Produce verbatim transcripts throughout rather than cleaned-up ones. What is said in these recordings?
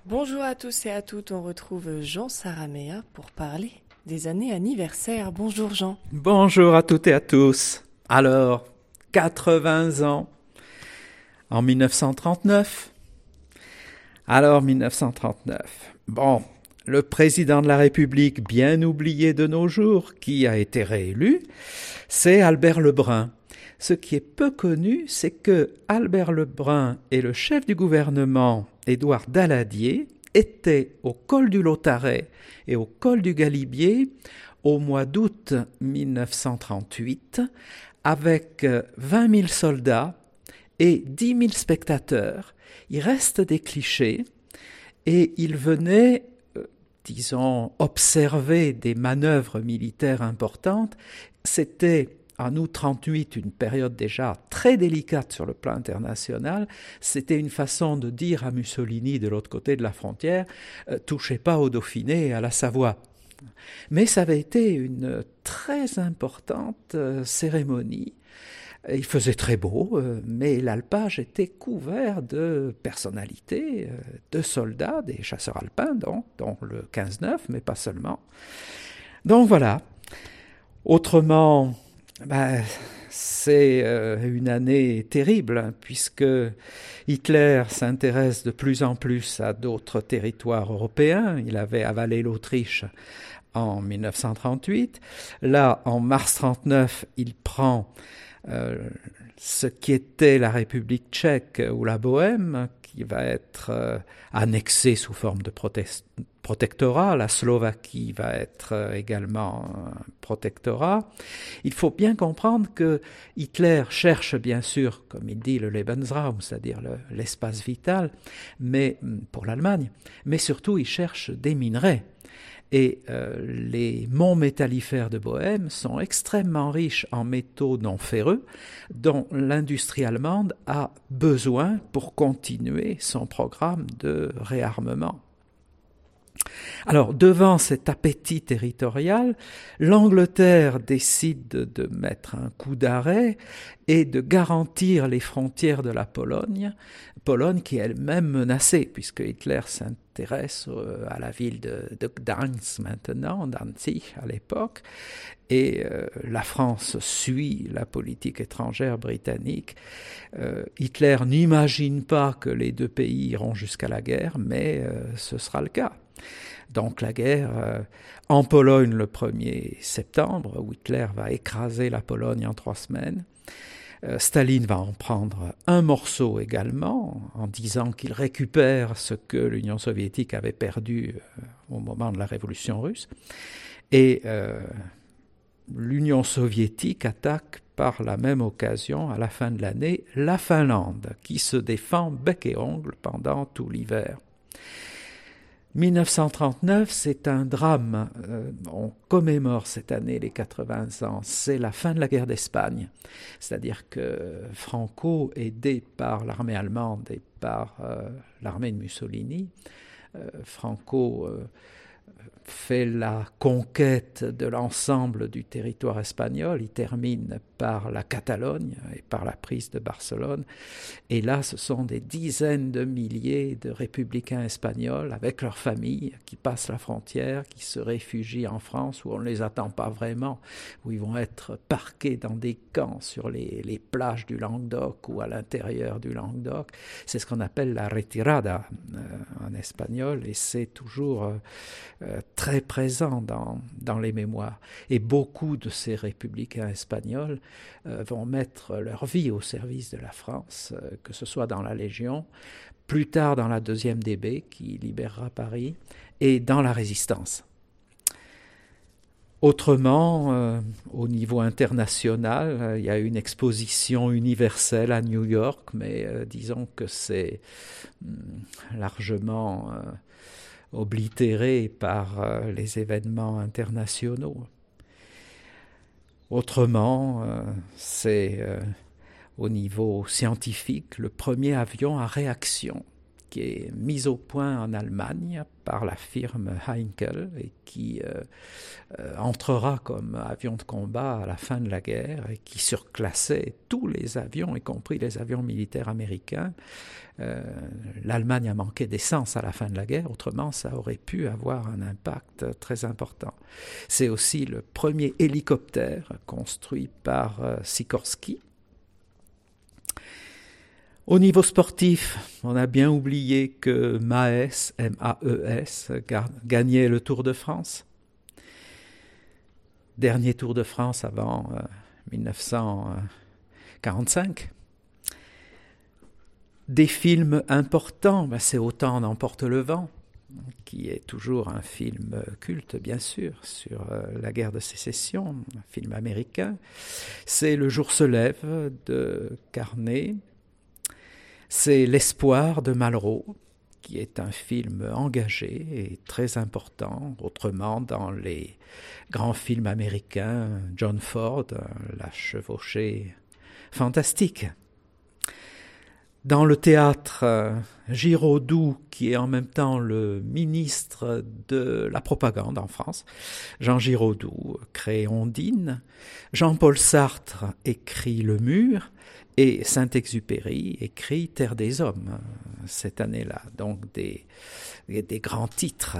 Bonjour à tous et à toutes, on retrouve Jean Saraméa pour parler des années anniversaires. Bonjour Jean. Bonjour à toutes et à tous. Alors, quatre-vingts ans en mille neuf cent trente-neuf. Alors, mille neuf cent trente-neuf. Bon, le président de la République, bien oublié de nos jours, qui a été réélu, c'est Albert Lebrun. Ce qui est peu connu, c'est que Albert Lebrun et le chef du gouvernement, Édouard Daladier, étaient au col du Lautaret et au col du Galibier au mois d'août mille neuf cent trente-huit avec vingt mille soldats et dix mille spectateurs. Il reste des clichés et ils venaient, euh, disons, observer des manœuvres militaires importantes. C'était en août trente-huit, une période déjà très délicate sur le plan international. C'était une façon de dire à Mussolini de l'autre côté de la frontière euh, « touchez pas au Dauphiné et à la Savoie ». Mais ça avait été une très importante euh, cérémonie. Il faisait très beau, euh, mais l'alpage était couvert de personnalités, euh, de soldats, des chasseurs alpins, donc, dont le quinze neuf, mais pas seulement. Donc voilà. Autrement, ben, c'est euh, une année terrible, hein, puisque Hitler s'intéresse de plus en plus à d'autres territoires européens. Il avait avalé l'Autriche en mille neuf cent trente-huit. Là, en mars trente-neuf, il prend euh, ce qui était la République tchèque ou la Bohème, qui va être euh, annexée sous forme de protest- protectorat. La Slovaquie va être euh, également un protectorat. Il faut bien comprendre que Hitler cherche bien sûr, comme il dit, le Lebensraum, c'est-à-dire le, l'espace vital, mais pour l'Allemagne, mais surtout il cherche des minerais. Et euh, les monts métallifères de Bohême sont extrêmement riches en métaux non ferreux dont l'industrie allemande a besoin pour continuer son programme de réarmement. Alors, devant cet appétit territorial, l'Angleterre décide de mettre un coup d'arrêt et de garantir les frontières de la Pologne, Pologne qui est elle-même menacée, puisque Hitler s'intéresse à la ville de, de Gdansk maintenant, Danzig à l'époque, et euh, la France suit la politique étrangère britannique. Euh, Hitler n'imagine pas que les deux pays iront jusqu'à la guerre, mais euh, ce sera le cas. Donc la guerre euh, en Pologne le premier septembre, où Hitler va écraser la Pologne en trois semaines. Euh, Staline va en prendre un morceau également, en disant qu'il récupère ce que l'Union soviétique avait perdu euh, au moment de la révolution russe. Et euh, l'Union soviétique attaque par la même occasion, à la fin de l'année, la Finlande, qui se défend bec et ongle pendant tout l'hiver. mille neuf cent trente-neuf, c'est un drame. Euh, on commémore cette année les quatre-vingts ans. C'est la fin de la guerre d'Espagne. C'est-à-dire que Franco, aidé par l'armée allemande et par euh, l'armée de Mussolini, euh, Franco euh, fait la conquête de l'ensemble du territoire espagnol. Il termine par la Catalogne et par la prise de Barcelone. Et là, ce sont des dizaines de milliers de républicains espagnols avec leurs familles qui passent la frontière, qui se réfugient en France où on ne les attend pas vraiment, où ils vont être parqués dans des camps sur les, les plages du Languedoc ou à l'intérieur du Languedoc. C'est ce qu'on appelle la retirada euh, en espagnol et c'est toujours euh, euh, très présent dans, dans les mémoires. Et beaucoup de ces républicains espagnols euh, vont mettre leur vie au service de la France, euh, que ce soit dans la Légion, plus tard dans la deuxième D B qui libérera Paris, et dans la Résistance. Autrement, euh, au niveau international, euh, il y a une exposition universelle à New York, mais euh, disons que c'est hum, largement euh, oblitéré par euh, les événements internationaux. Autrement, euh, c'est euh, au niveau scientifique le premier avion à réaction qui est mise au point en Allemagne par la firme Heinkel et qui euh, euh, entrera comme avion de combat à la fin de la guerre et qui surclassait tous les avions, y compris les avions militaires américains. Euh, L'Allemagne a manqué d'essence à la fin de la guerre, autrement ça aurait pu avoir un impact très important. C'est aussi le premier hélicoptère construit par euh, Sikorsky. Au niveau sportif, on a bien oublié que Maes, M A E S, gagnait le Tour de France. Dernier Tour de France avant euh, dix-neuf cent quarante-cinq. Des films importants, ben c'est Autant n'emporte le vent, qui est toujours un film culte, bien sûr, sur euh, la guerre de sécession, un film américain. C'est Le jour se lève de Carnet. C'est L'espoir de Malraux, qui est un film engagé et très important. Autrement, dans les grands films américains, John Ford, La chevauchée fantastique. Dans le théâtre, Giraudoux, qui est en même temps le ministre de la propagande en France, Jean Giraudoux crée Ondine, Jean-Paul Sartre écrit Le Mur, et Saint-Exupéry écrit Terre des Hommes cette année-là, donc des, des grands titres.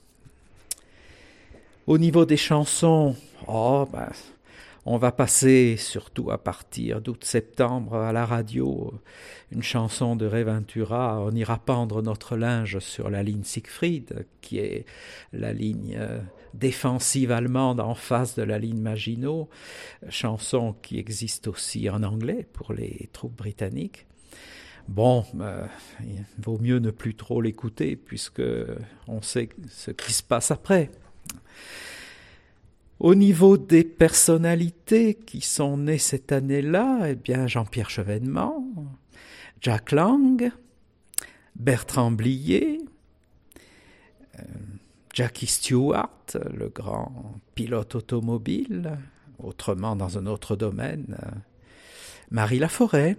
Au niveau des chansons, oh, ben, on va passer, surtout à partir d'août-septembre, à la radio, une chanson de Ray Ventura, On ira pendre notre linge sur la ligne Siegfried, qui est la ligne défensive allemande en face de la ligne Maginot, chanson qui existe aussi en anglais pour les troupes britanniques. Bon, euh, il vaut mieux ne plus trop l'écouter puisque on sait ce qui se passe après. Au niveau des personnalités qui sont nées cette année-là, eh bien Jean-Pierre Chevènement, Jack Lang, Bertrand Blier, euh, Jackie Stewart, le grand pilote automobile, autrement dans un autre domaine, euh, Marie Laforêt.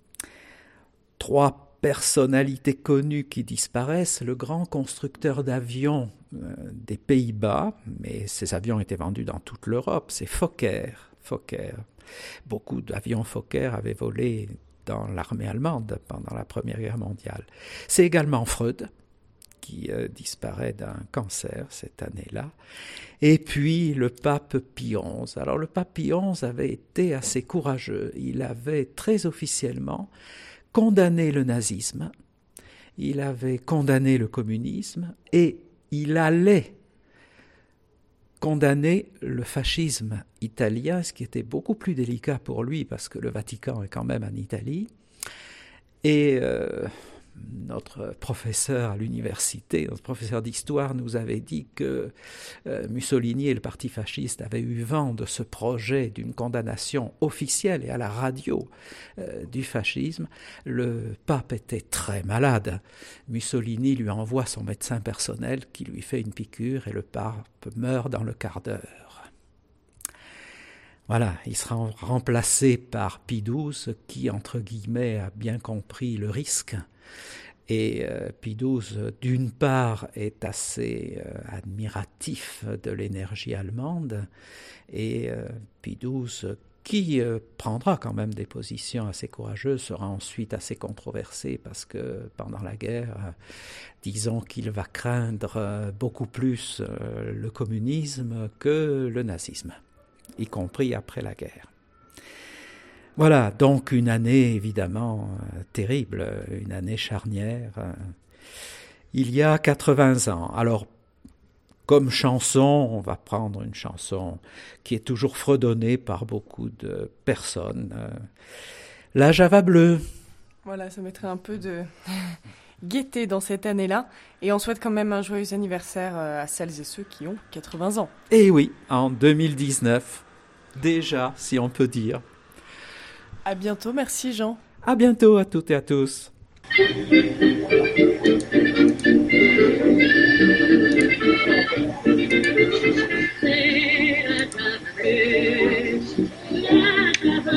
Trois personnalités connues qui disparaissent, le grand constructeur d'avions euh, des Pays-Bas, mais ces avions étaient vendus dans toute l'Europe, c'est Fokker. Fokker. Beaucoup d'avions Fokker avaient volé dans l'armée allemande pendant la Première Guerre mondiale. C'est également Freud, qui euh, disparaît d'un cancer cette année-là. Et puis le pape Pie onze. Alors le pape Pie onze avait été assez courageux. Il avait très officiellement condamné le nazisme, il avait condamné le communisme et il allait condamner le fascisme italien, ce qui était beaucoup plus délicat pour lui parce que le Vatican est quand même en Italie. Et euh, notre professeur à l'université, notre professeur d'histoire nous avait dit que euh, Mussolini et le parti fasciste avaient eu vent de ce projet d'une condamnation officielle et à la radio euh, du fascisme. Le pape était très malade. Mussolini lui envoie son médecin personnel qui lui fait une piqûre et le pape meurt dans le quart d'heure. Voilà, il sera remplacé par Pie douze qui, entre guillemets, a bien compris le risque. Et euh, Pie douze, d'une part, est assez euh, admiratif de l'énergie allemande, et euh, Pie douze, qui euh, prendra quand même des positions assez courageuses, sera ensuite assez controversé parce que pendant la guerre, euh, disons qu'il va craindre euh, beaucoup plus euh, le communisme que le nazisme, y compris après la guerre. Voilà, donc une année évidemment euh, terrible, une année charnière. Euh, il y a quatre-vingts ans. Alors, comme chanson, on va prendre une chanson qui est toujours fredonnée par beaucoup de personnes. Euh, La Java bleue. Voilà, ça mettrait un peu de gaieté dans cette année-là. Et on souhaite quand même un joyeux anniversaire à celles et ceux qui ont quatre-vingts ans. Et oui, en deux mille dix-neuf, déjà, si on peut dire. À bientôt, merci Jean. À bientôt à toutes et à tous.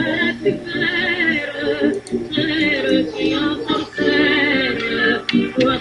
Voilà.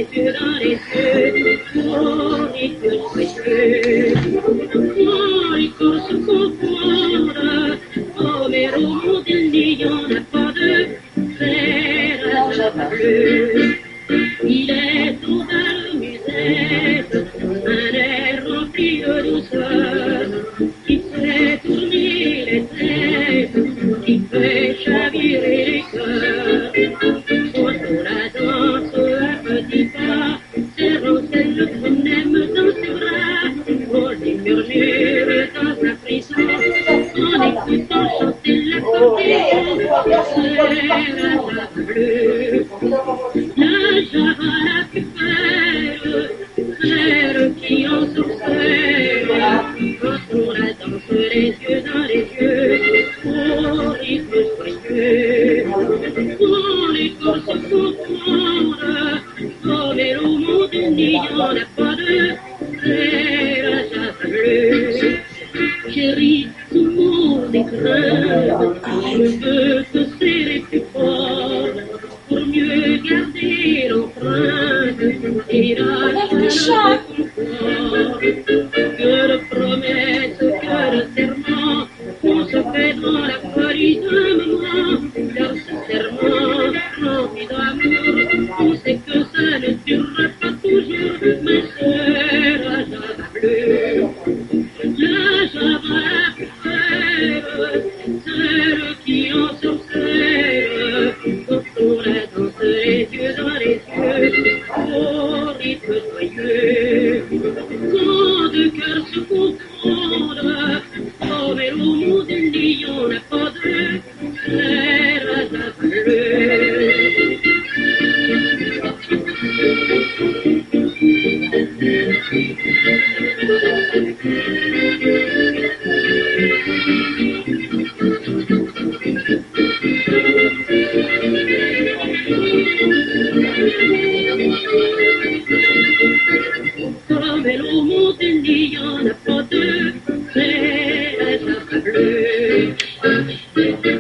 les yeux dans les yeux, oh, rythme joyeux. Oh, les corps se confondent, oh, mais au monde il n'y en a pas de frère à bleu. Il est dans la musette, un air rempli de douceur, qui fait tourner les têtes, qui fait chavirer les cœurs. Quand on la danse à petits pas, serrant celle qu'on aime dans ses bras, on les murmure dans un frisson, en écoutant chanter l'accordéon, c'est la bleue. La java la plus belle, frère qui en sorcelle, quand on la danse les yeux dans les yeux, au rythme joyeux. Oh, les corps se confondent, oh, mais au monde il n'y en a pas de frère à java bleue. Chérie, tout le monde est crainte, je veux te serrer plus fort, pour mieux garder l'empreinte et la chaleur de confort. Que de promesses, que de serments, on se fait dans la folie d'un moment, car ce serment rempli d'amour, on sait que ça ne durera pas toujours, ma sœur à java bleue. La java la plus belle, celle qui en sorcelle, quand on la danse les yeux dans les yeux, au rythme joyeux. Quand deux cœurs se confondent, oh, mais au monde il n'y en a pas de frère à java bleue. Comme au monde il n'y en a pas de frère à java bleue.